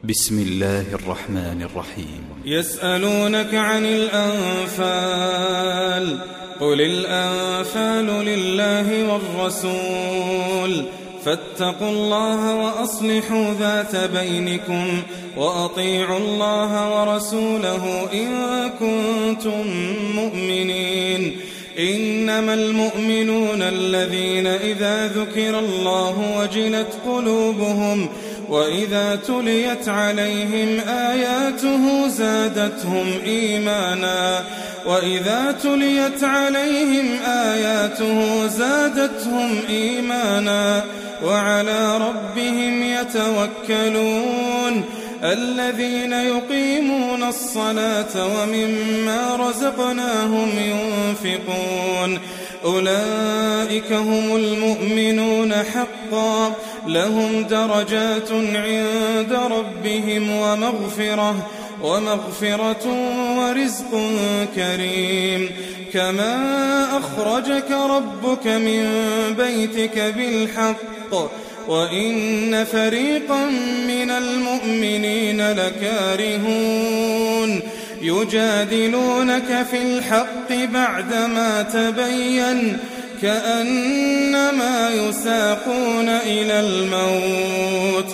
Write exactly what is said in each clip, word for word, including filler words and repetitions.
بسم الله الرحمن الرحيم. يسألونك عن الأنفال قل الأنفال لله والرسول فاتقوا الله وأصلحوا ذات بينكم وأطيعوا الله ورسوله إن كنتم مؤمنين. إنما المؤمنون الذين إذا ذكر الله وجلت قلوبهم وإذا تليت عليهم آياته زادتهم إيمانا وإذا تليت عليهم آياته زادتهم إيمانا وعلى ربهم يتوكلون. الذين يقيمون الصلاة ومما رزقناهم ينفقون أولئك هم المؤمنون حقا لهم درجات عند ربهم ومغفرة ومغفرة ورزق كريم. كما أخرجك ربك من بيتك بالحق وإن فريقا من المؤمنين لكارهون يجادلونك في الحق بعدما تبين كأنما يساقون إلى الموت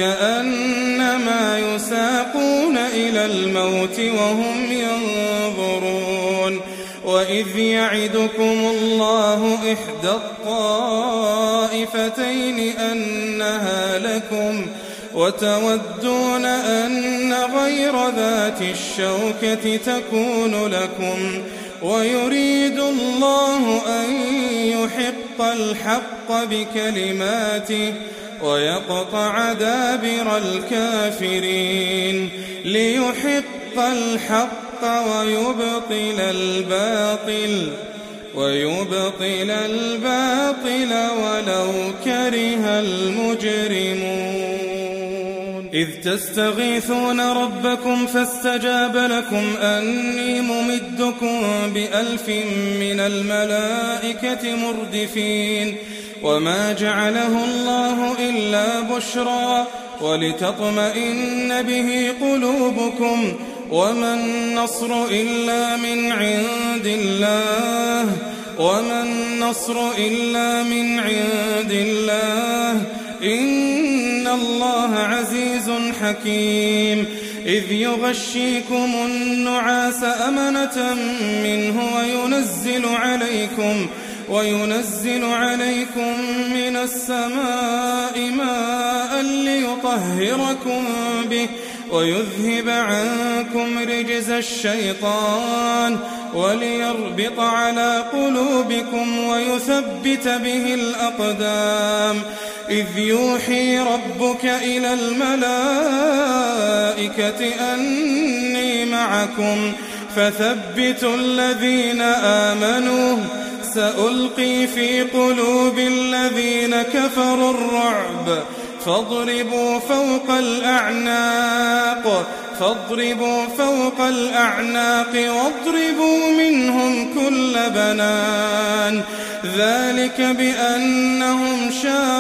كأنما يساقون إلى الموت وهم ينظرون. وإذ يعدكم الله إحدى الطائفتين أنها لكم وتودون أن غير ذات الشوكة تكون لكم ويريد الله أن يحق الحق بكلماته ويقطع دابر الكافرين ليحق الحق ويبطل الباطل ويبطل الباطل ولو كره المجرمون. إذ تستغيثون ربكم فاستجاب لكم أني ممدكم بألف من الملائكة مردفين. وما جعله الله إلا بشرى ولتطمئن به قلوبكم وما النصر إلا من عند الله وما النصر إلا من عند الله إن الله عزيز حكيم. إذ يغشيكم النعاس أمنة منه وينزل عليكم وينزل عليكم من السماء ماء ليطهركم به ويذهب عنكم رجز الشيطان وليربط على قلوبكم ويثبت به الأقدام. إذ يوحي ربك إلى الملائكة أني معكم فثبتوا الذين آمنوا سألقي في قلوب الذين كفروا الرعب فاضربوا فوق الأعناق فاضربوا فوق الأعناق واضربوا منهم كل بنان. ذلك بأنهم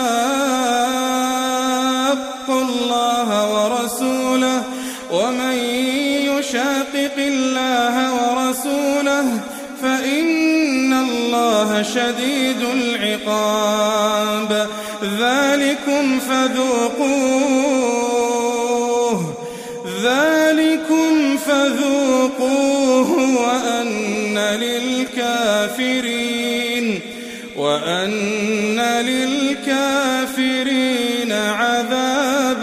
شاقوا الله ورسوله ومن يشاقق الله ورسوله فإن الله شديد العقاب. ذلكم فذوقوه ذلكم فذوقوه وأن للكافرين وأن للكافرين عذاب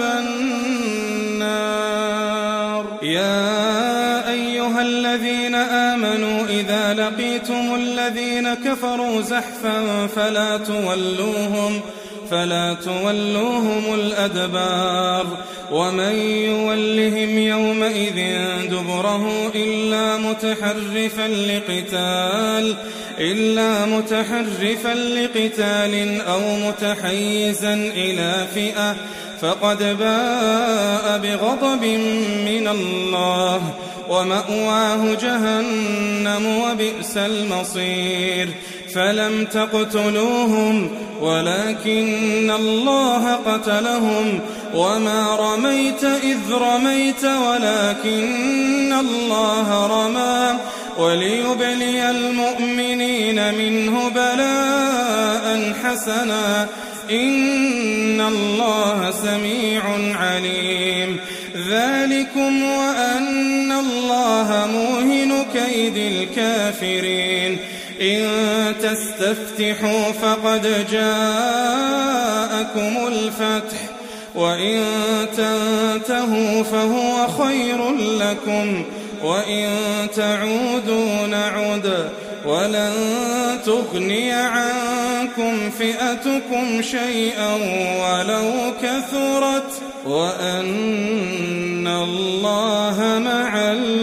النار. يا أيها الذين آمنوا إذا لقيتم الذين كفروا زحفا فلا تولوهم فلا تولوهم الأدبار ومن يولهم يومئذ دبره إلا متحرفا لقتال إلا متحرفا لقتال أو متحيزا إلى فئة فقد باء بغضب من الله ومأواه جهنم وبئس المصير. فلم تقتلوهم ولكن الله قتلهم وما رميت إذ رميت ولكن الله رمى وليبلي المؤمنين منه بلاء حسنا إن الله سميع عليم ذلكم وأن الله موهن كيد الكافرين إن تستفتحوا فقد جاءكم الفتح وإن تنتهوا فهو خير لكم وإن تعودوا نعد ولن تغني عنكم فئتكم شيئا ولو كثرت وأن الله مع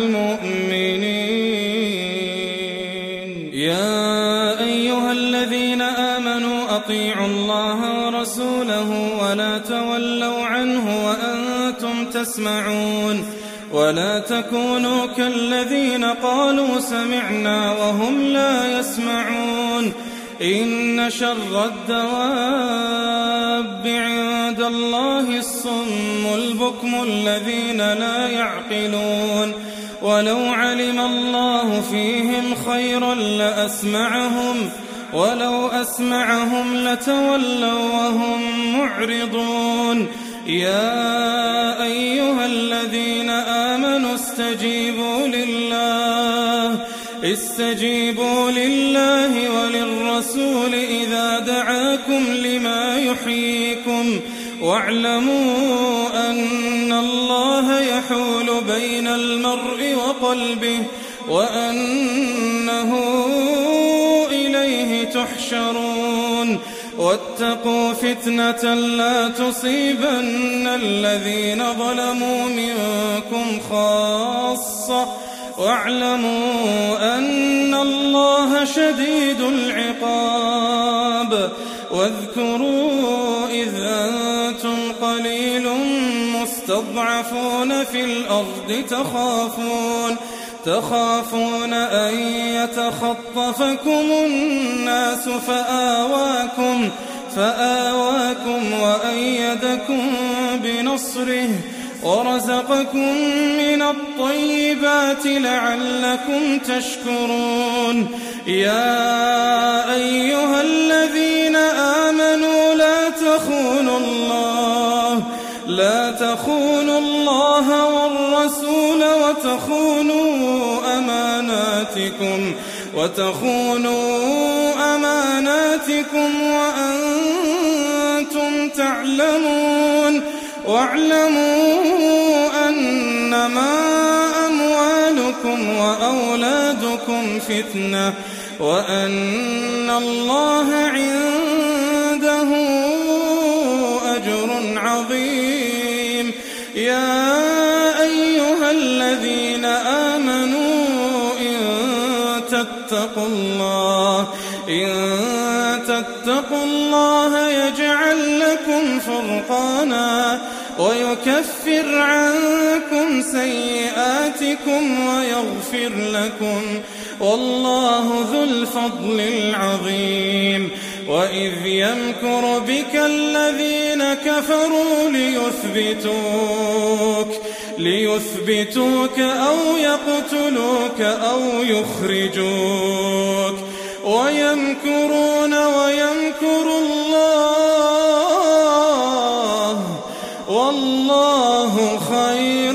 المؤمنين يا أيها الذين آمنوا أطيعوا الله ورسوله ولا تولوا عنه وأنتم تسمعون ولا تكونوا كالذين قالوا سمعنا وهم لا يسمعون إن شر الدواب عند الله الصم البكم الذين لا يعقلون ولو علم الله فيهم خيرا لأسمعهم ولو أسمعهم لتولوا وهم معرضون يا أيها الذين آمنوا استجيبوا لله استجيبوا لله وللرسول إذا دعاكم لما يحييكم واعلموا أن الله يحول بين المرء وقلبه وأنه إليه تحشرون واتقوا فتنة لا تصيبن الذين ظلموا منكم خاصة واعلموا أن الله شديد العقاب واذكروا إذ أنتم قليل مستضعفون في الأرض تخافون تخافون أن يتخطفكم الناس فآواكم فآواكم وأيدكم بنصره ورزقكم من الطيبات لعلكم تشكرون يا أيها الذين آمنوا لا تخونوا الله لا تخونوا الله والرسول وتخونوا أماناتكم وتخونوا أماناتكم وأنتم تعلمون واعلموا أنما أموالكم وأولادكم فتنة وأن الله عنده أجر عظيم يا أيها الذين آمنوا إن تتقوا الله إن تتقوا الله يجعل لكم فرقانا ويكفر عنكم سيئاتكم ويغفر لكم والله ذو الفضل العظيم وإذ يمكر بك الذين كفروا ليثبتوك ليثبتوك أو يقتلوك أو يخرجوك ويمكرون ويمكر الله والله خير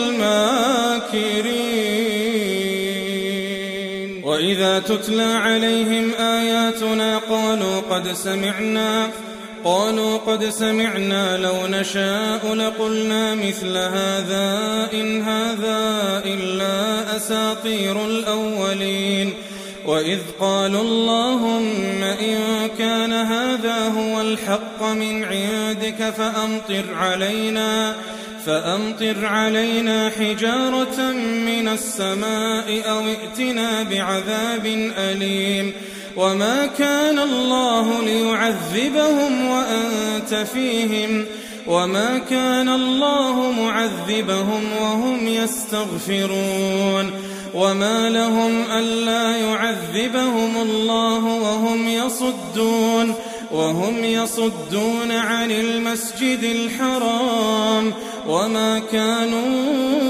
الماكرين وإذا تتلى عليهم آياتنا قالوا قد سمعنا قالوا قد سمعنا لو نشاء لقلنا مثل هذا إن هذا إلا أساطير الأولين وإذ قالوا اللهم إن كان هذا هو الحق من عندك فأمطر علينا فأمطر علينا حجارة من السماء أو ائتنا بعذاب أليم وما كان الله ليعذبهم وأنت فيهم وما كان الله معذبهم وهم يستغفرون وما لهم ألا يعذبهم الله وهم يصدون وهم يصدون عن المسجد الحرام وما كانوا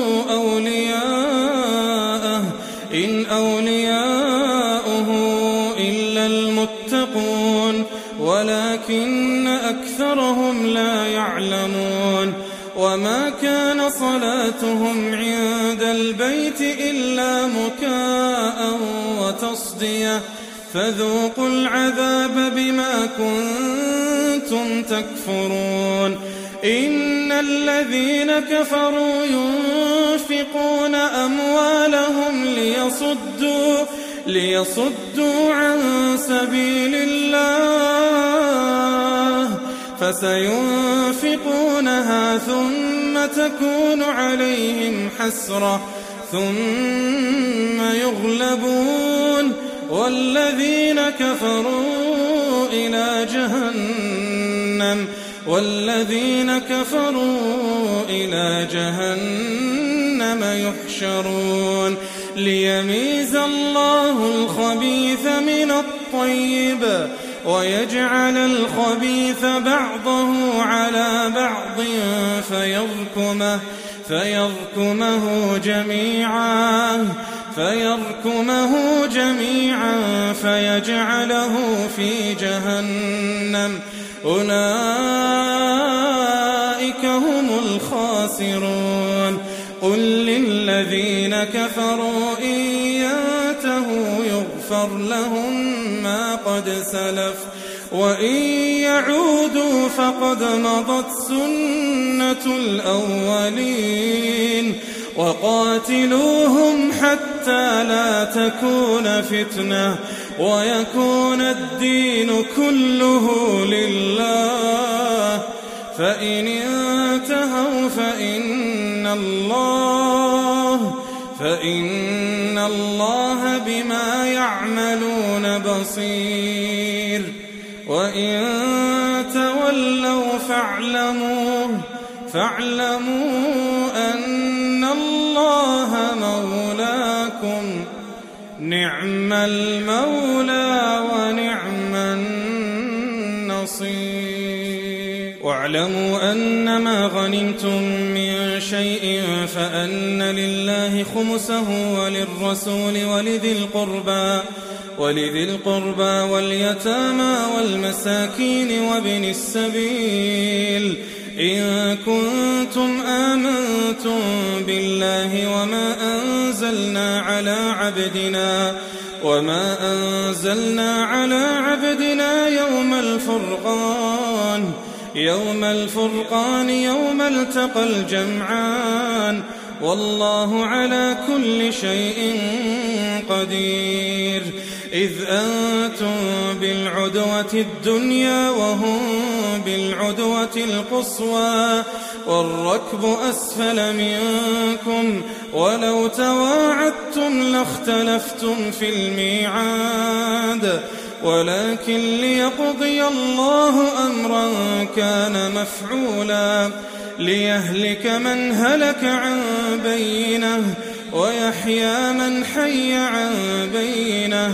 أولياءه إن أولياؤه إلا المتقون ولكن أكثرهم لا يعلمون وما كان صلاتهم عند البيت إلا مكاء وتصدية فذوقوا العذاب بما كنتم تكفرون إن الذين كفروا ينفقون أموالهم ليصدوا ليصدوا عن سبيل الله فسينفقونها ثم تكون عليهم حسرة ثم يغلبون والذين كفروا إلى جهنم والذين كفروا إلى جهنم يحشرون ليميز الله الخبيث من الطيب ويجعل الخبيث بعضه على بعض فيركمه فيركمه جميعا فيركمه جميعا فيجعله في جهنم أولئك هم الخاسرون قل للذين كفروا إن ينتهوا يغفر لهم ما قد سلف وإن يعودوا فقد مضت سنة الأولين وقاتلوهم حتى لا تكون فتنة ويكون الدين كله لله فإن انتهوا فإن الله فإن الله بما يعملون بصير وإن تولوا فاعلموا فاعلموا أن الله مولاكم نعم المولى ونعم النصير واعلموا أنما غنمتم من شيء فأن لله خمسه وللرسول ولذي القربى ولذي القربى واليتامى والمساكين وابن السبيل إن كنتم آمنتم بالله وما أنزلنا على عبدنا وما أنزلنا على عبدنا يوم الفرقان يوم الفرقان يوم التقى الجمعان والله على كل شيء قدير إذ أنتم بالعدوة الدنيا وهم بالعدوة القصوى والركب أسفل منكم ولو تواعدتم لاختلفتم في الميعاد ولكن ليقضي الله أمرا كان مفعولا ليهلك من هلك عن بينه ويحيى من حي عن بينه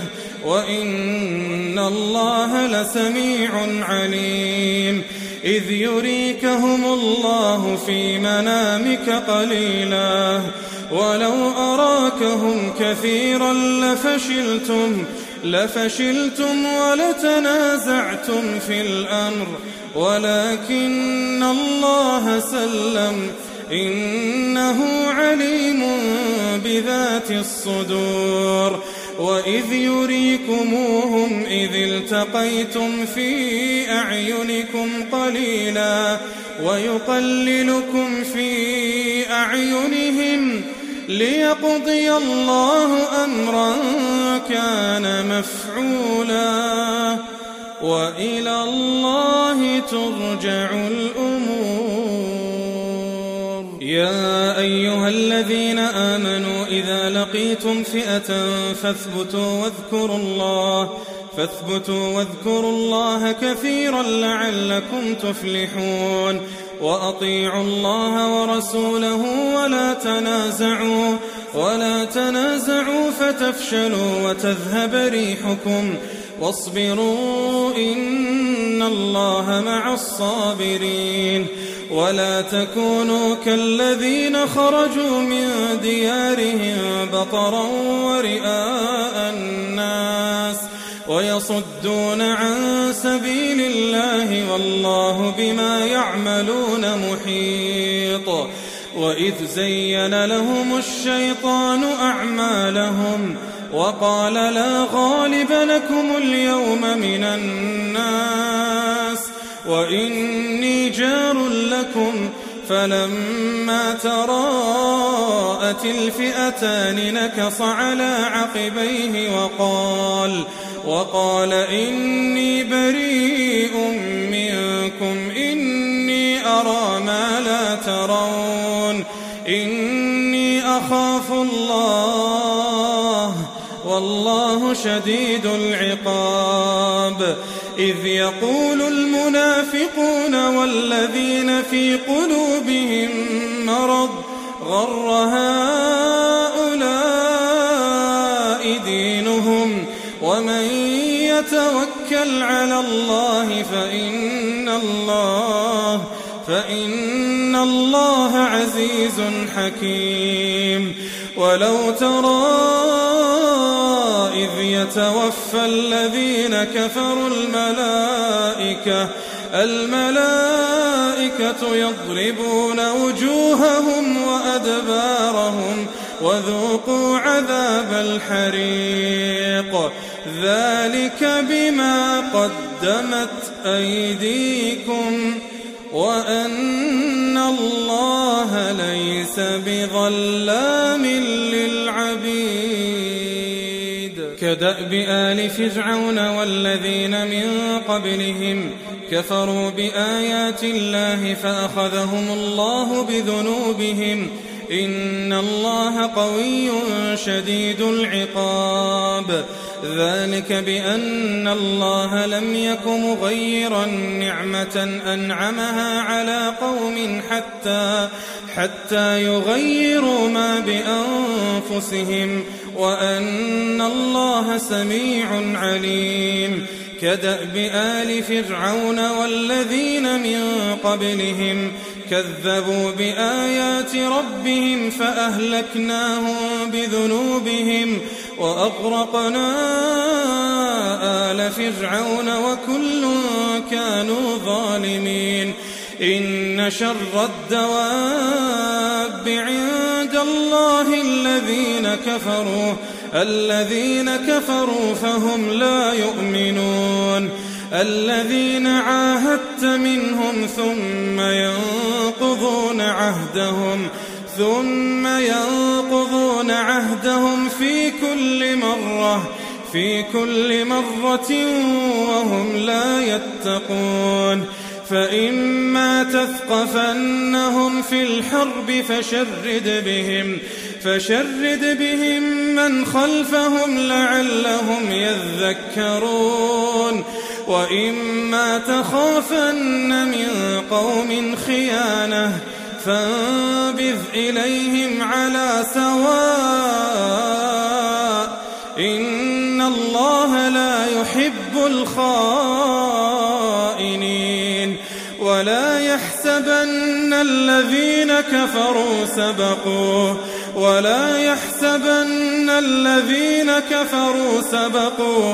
وإن الله لسميع عليم إذ يريكهم الله في منامك قليلا ولو أراكهم كثيرا لفشلتم لفشلتم ولتنازعتم في الأمر ولكن الله سلم إنه عليم بذات الصدور وإذ يريكموهم إذ التقيتم في أعينكم قليلا ويقللكم في أعينهم ليقضي الله أمرا كان مفعولا وإلى الله ترجع الأمور يا أيها الذين آمنوا إذا لقيتم فئة فاثبتوا واذكروا الله فاثبتوا واذكروا الله كثيرا لعلكم تفلحون وأطيعوا الله ورسوله ولا تنازعوا ولا تنازعوا فتفشلوا وتذهب ريحكم واصبروا إن الله مع الصابرين ولا تكونوا كالذين خرجوا من ديارهم بطرا ورئاء الناس ويصدون عن سبيل الله والله بما يعملون محيط وإذ زين لهم الشيطان أعمالهم وقال لا غالب لكم اليوم من الناس وإني جار لكم فلما تراءت الفئتان نكص على عقبيه وقال وقال إني بريء منكم إني أرى ما لا ترون إني أخاف الله والله شديد العقاب إذ يقول المنافقون والذين في قلوبهم مرض غر هؤلاء دينهم ومن يتوكل على الله فإن الله فإن الله عزيز حكيم ولو ترى إذ يتوفى الذين كفروا الملائكة الملائكة يضربون وجوههم وأدبارهم وذوقوا عذاب الحريق ذلك بما قدمت أيديكم وأن الله ليس بظلام للعبيد كدأب آل فرعون والذين من قبلهم كفروا بآيات الله فأخذهم الله بذنوبهم إن الله قوي شديد العقاب ذلك بأن الله لم يك مغيرا نعمة أنعمها على قوم حتى حتى يغيروا ما بأنفسهم وأن الله سميع عليم كدأب آل فرعون والذين من قبلهم كذبوا بآيات ربهم فأهلكناهم بذنوبهم وأغرقنا آل فرعون وكل كانوا ظالمين إن شر الدواب عند الله الذين كفروا الذين كفروا فهم لا يؤمنون الذين عاهدت منهم ثم ينقضون عهدهم ثم ينقضون عهدهم في كل مرة في كل مرة وهم لا يتقون فإما تثقفنهم في الحرب فشرد بهم فشرد بهم من خلفهم لعلهم يذكرون وإما تخافن من قوم خيانة فانبذ إليهم على سواء إن الله لا يحب الخائنين ولا يحسبن الذين كفروا سبقوا ولا يحسبن الذين كفروا سبقوا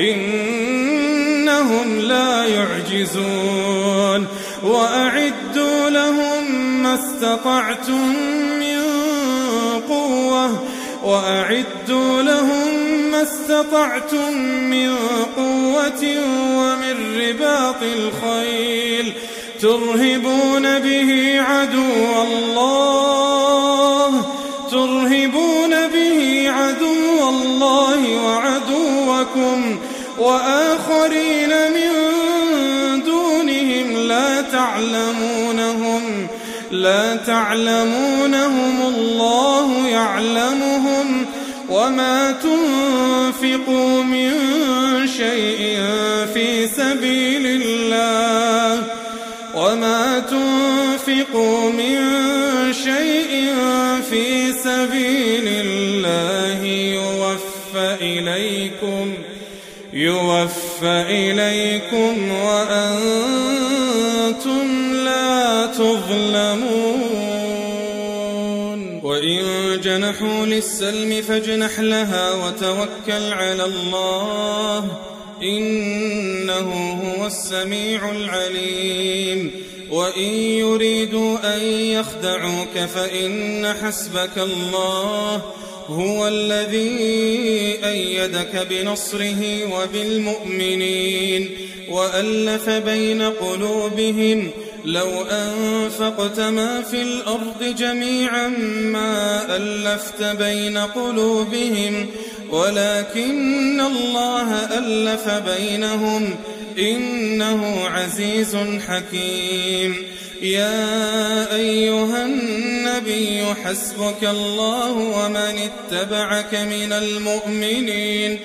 إنهم لا يعجزون وأعدوا لهم ما استطعتم من قوة وأعدوا لهم ما استطعتم من قوة ومن رباط الخيل ترهبون به عدو الله ترهبون به عدو الله وعدوكم وآخرين من دونهم لا تعلمونهم لا تعلمونهم الله يعلمهم وما تنفقوا من شيء في سبيل الله وما تنفقوا من شيء في سبيل الله يوفى إليكم يوفى إليكم وأنتم لا تظلمون وإن جنحوا للسلم فاجنح لها وتوكل على الله إنه هو السميع العليم وإن يريدوا أن يخدعوك فإن حسبك الله هو الذي أيدك بنصره وبالمؤمنين وألف بين قلوبهم لو أنفقت ما في الأرض جميعا ما ألفت بين قلوبهم ولكن الله ألف بينهم إنه عزيز حكيم يا أيها النبي حسبك الله ومن اتبعك من المؤمنين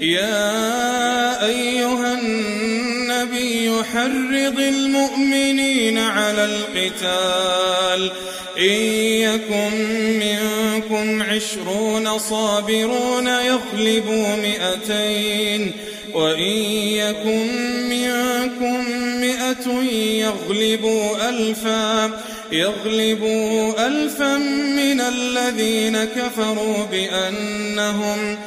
يا أيها النبي حرض المؤمنين على القتال إن يكن منكم عشرون صابرون يغلبوا مئتين وإن يكن منكم مئة يغلبوا ألفا يغلبوا ألفا من الذين كفروا بأنهم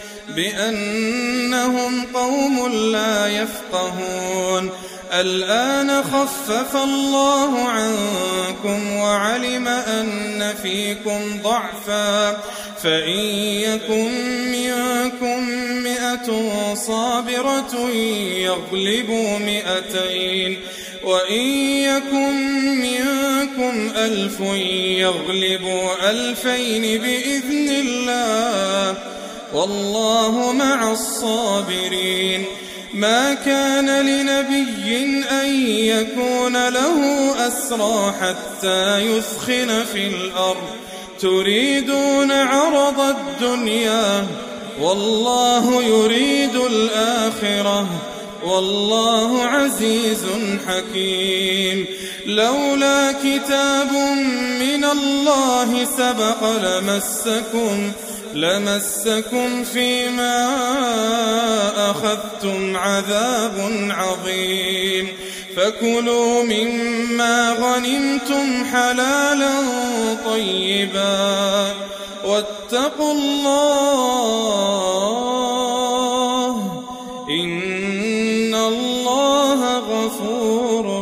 بأنهم قوم لا يفقهون الآن خفف الله عنكم وعلم أن فيكم ضعفا فإن يكن منكم مئة صابرة يغلبوا مئتين وإن يكن منكم ألف يغلبوا ألفين بإذن الله والله مع الصابرين ما كان لنبي أن يكون له أسرى حتى يثخن في الأرض تريدون عرض الدنيا والله يريد الآخرة والله عزيز حكيم لولا كتاب من الله سبق لمسكم لمسكم فيما أخذتم عذاب عظيم فكلوا مما غنمتم حلالا طيبا واتقوا الله إن الله غفور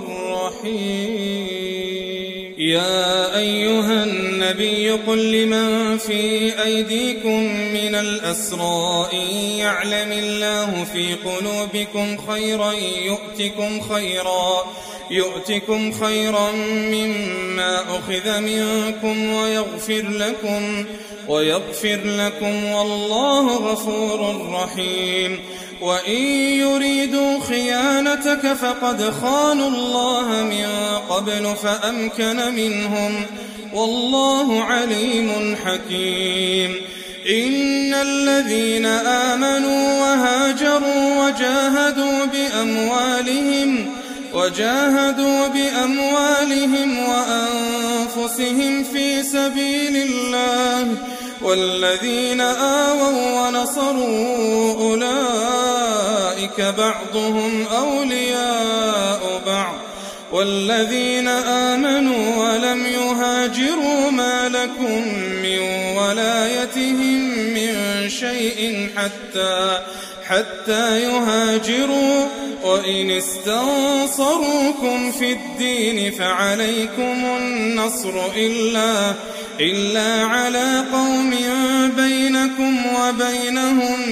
رحيم يا أيها النبي قل لمن في أيديكم من الأسرى إن يعلم الله في قلوبكم خيرا يؤتكم خيرا يؤتكم خيرا مما أخذ منكم ويغفر لكم ويغفر لكم والله غفور رحيم وإن يريدوا خيانتك فقد خانوا الله من قبل فأمكن منهم والله عليم حكيم إن الذين آمنوا وهاجروا وجاهدوا بأموالهم وجاهدوا بأموالهم وأنفسهم في سبيل الله والذين آووا ونصروا أولئك بعضهم أولياء بعض والذين آمنوا ولم يهاجروا ما لكم من ولايتهم من شيء حتى حتى يهاجروا وإن استنصروكم في الدين فعليكم النصر إلا إلا على قوم بينكم وبينهم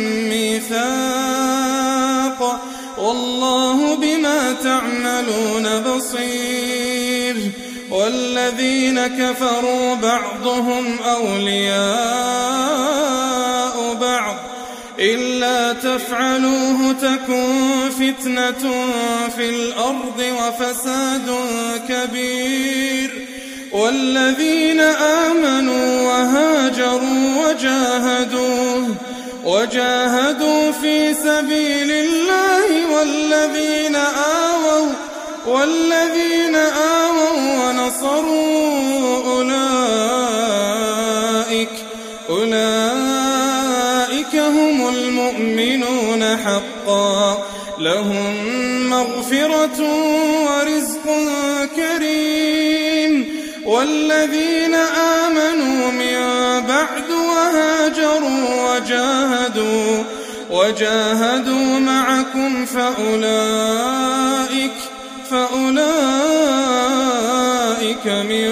ميثاق والله بما تعملون بصير والذين كفروا بعضهم أولياء بعض إلا تفعلوه تكن فتنة في الأرض وفساد كبير والذين آمنوا وهاجروا وجاهدوا وجاهدوا في سبيل الله والذين آووا والذين آووا ونصروا أولئك أولئك هم المؤمنون حقا لهم مغفرة ورزق كريم. والذين آمنوا من بعد وهاجروا وجاهدوا وجاهدوا معكم فأولئك فأولئك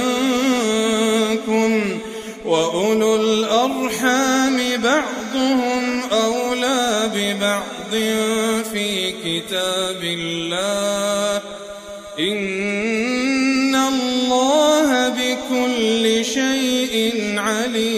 منكم وأولو الأرحام بعضهم أولى ببعض في كتاب الله إن الله بكل شيء عليم.